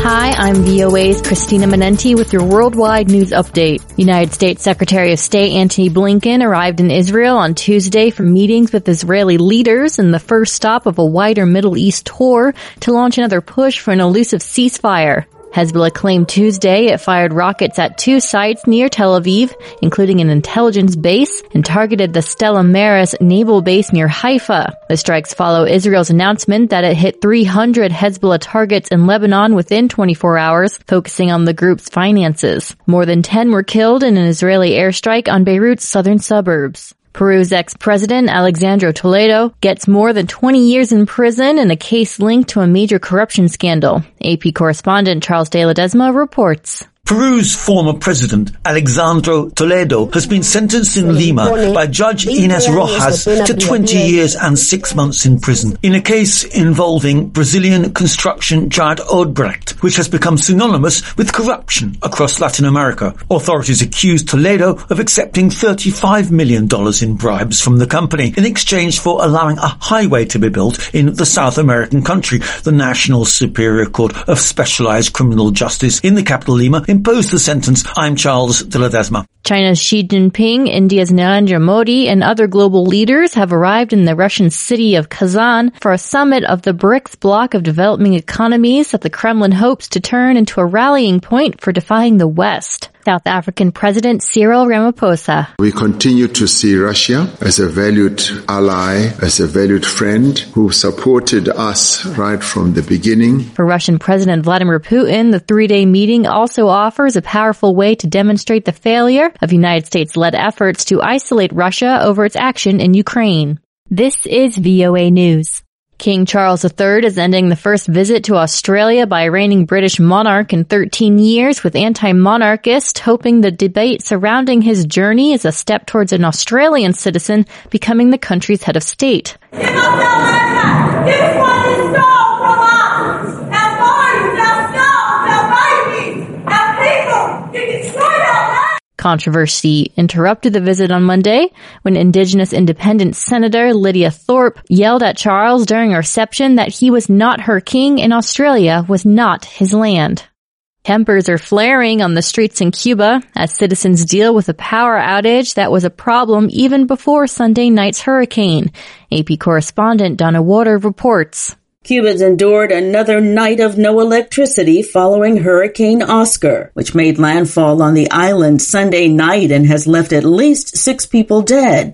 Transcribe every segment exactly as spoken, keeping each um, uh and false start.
Hi, I'm V O A's Christina Menenti with your worldwide news update. United States Secretary of State Antony Blinken arrived in Israel on Tuesday for meetings with Israeli leaders in the first stop of a wider Middle East tour to launch another push for an elusive ceasefire. Hezbollah claimed Tuesday it fired rockets at two sites near Tel Aviv, including an intelligence base, and targeted the Stella Maris naval base near Haifa. The strikes follow Israel's announcement that it hit three hundred Hezbollah targets in Lebanon within twenty-four hours, focusing on the group's finances. More than ten were killed in an Israeli airstrike on Beirut's southern suburbs. Peru's ex-president, Alexandro Toledo, gets more than twenty years in prison in a case linked to a major corruption scandal. A P correspondent Charles de Ledesma reports. Peru's former president, Alexandro Toledo, has been sentenced in Lima by Judge Ines Rojas to twenty years and six months in prison in a case involving Brazilian construction giant Odebrecht, which has become synonymous with corruption across Latin America. Authorities accuse Toledo of accepting thirty-five million dollars in bribes from the company in exchange for allowing a highway to be built in the South American country. The National Superior Court of Specialized Criminal Justice in the capital Lima imposed the sentence. I'm Charles de Ledesma. China's Xi Jinping, India's Narendra Modi, and other global leaders have arrived in the Russian city of Kazan for a summit of the BRICS bloc of developing economies that the Kremlin hopes to turn into a rallying point for defying the West. South African President Cyril Ramaphosa. We continue to see Russia as a valued ally, as a valued friend who supported us right from the beginning. For Russian President Vladimir Putin, the three-day meeting also offers a powerful way to demonstrate the failure of United States-led efforts to isolate Russia over its action in Ukraine. This is V O A News. King Charles the Third is ending the first visit to Australia by a reigning British monarch in thirteen years, with anti-monarchists hoping the debate surrounding his journey is a step towards an Australian citizen becoming the country's head of state. Give us our land! Give us what is stole from us! Our bodies, our skulls, our babies, our people! You destroyed our land! Controversy interrupted the visit on Monday when Indigenous Independent Senator Lydia Thorpe yelled at Charles during a reception that he was not her king and Australia was not his land. Tempers are flaring on the streets in Cuba as citizens deal with a power outage that was a problem even before Sunday night's hurricane. A P correspondent Donna Water reports. Cubans endured another night of no electricity following Hurricane Oscar, which made landfall on the island Sunday night and has left at least six people dead.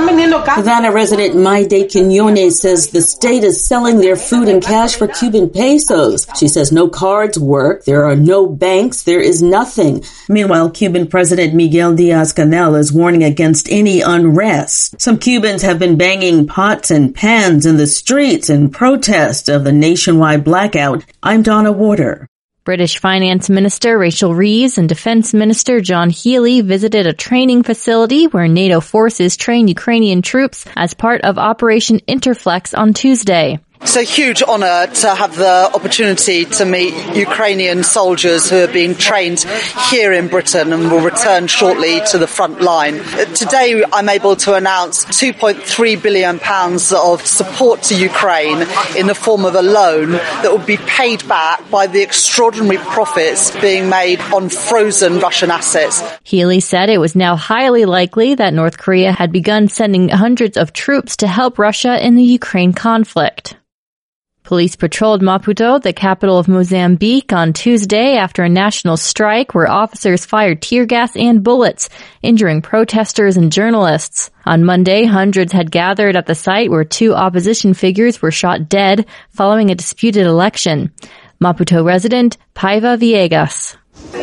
Havana resident Maide Quinones says the state is selling their food in cash for Cuban pesos. She says no cards work, there are no banks, there is nothing. Meanwhile, Cuban President Miguel Diaz-Canel is warning against any unrest. Some Cubans have been banging pots and pans in the streets in protest of the nationwide blackout. I'm Donna Water. British Finance Minister Rachel Reeves and Defense Minister John Healey visited a training facility where NATO forces train Ukrainian troops as part of Operation Interflex on Tuesday. It's a huge honour to have the opportunity to meet Ukrainian soldiers who are being trained here in Britain and will return shortly to the front line. Today I'm able to announce two point three billion pounds of support to Ukraine in the form of a loan that will be paid back by the extraordinary profits being made on frozen Russian assets. Healey said it was now highly likely that North Korea had begun sending hundreds of troops to help Russia in the Ukraine conflict. Police patrolled Maputo, the capital of Mozambique, on Tuesday after a national strike where officers fired tear gas and bullets, injuring protesters and journalists. On Monday, hundreds had gathered at the site where two opposition figures were shot dead following a disputed election. Maputo resident Paiva Viegas.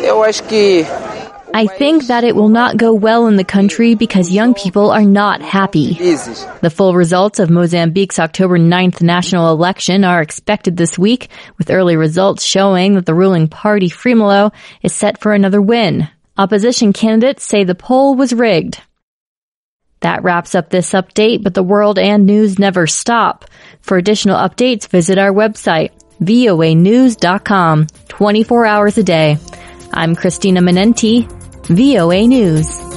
I think that it will not go well in the country because young people are not happy. The full results of Mozambique's October ninth national election are expected this week, with early results showing that the ruling party Frelimo is set for another win. Opposition candidates say the poll was rigged. That wraps up this update, but the world and news never stop. For additional updates, visit our website, V O A news dot com, twenty-four hours a day. I'm Christina Menenti, V O A News.